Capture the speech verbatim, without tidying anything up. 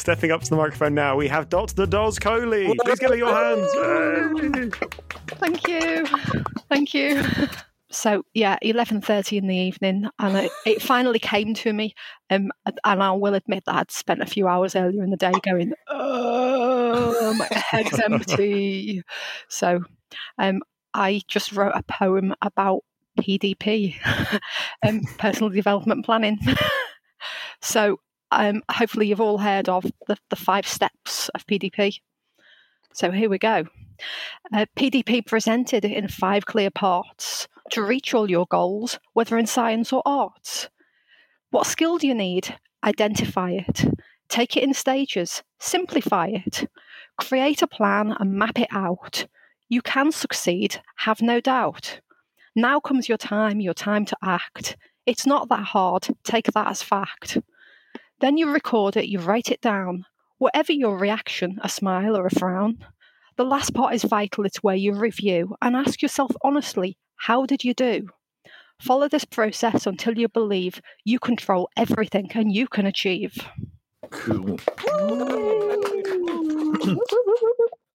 stepping up to the microphone now, we have Doctor Doz Coley. Please give her your hands. Thank you. Thank you. So, yeah, eleven thirty in the evening, and it, it finally came to me. Um, and I will admit that I'd spent a few hours earlier in the day going, oh, my head's empty. So um, I just wrote a poem about P D P, um, personal development planning. So um, hopefully you've all heard of the, the five steps of P D P. So here we go. Uh, P D P presented in five clear parts to reach all your goals, whether in science or arts. What skill do you need? Identify it. Take it in stages. Simplify it. Create a plan and map it out. You can succeed, have no doubt. Now comes your time, your time to act. It's not that hard. Take that as fact. Then you record it, you write it down. Whatever your reaction, a smile or a frown. The last part is vital. It's where you review and ask yourself honestly, how did you do? Follow this process until you believe you control everything and you can achieve. Cool.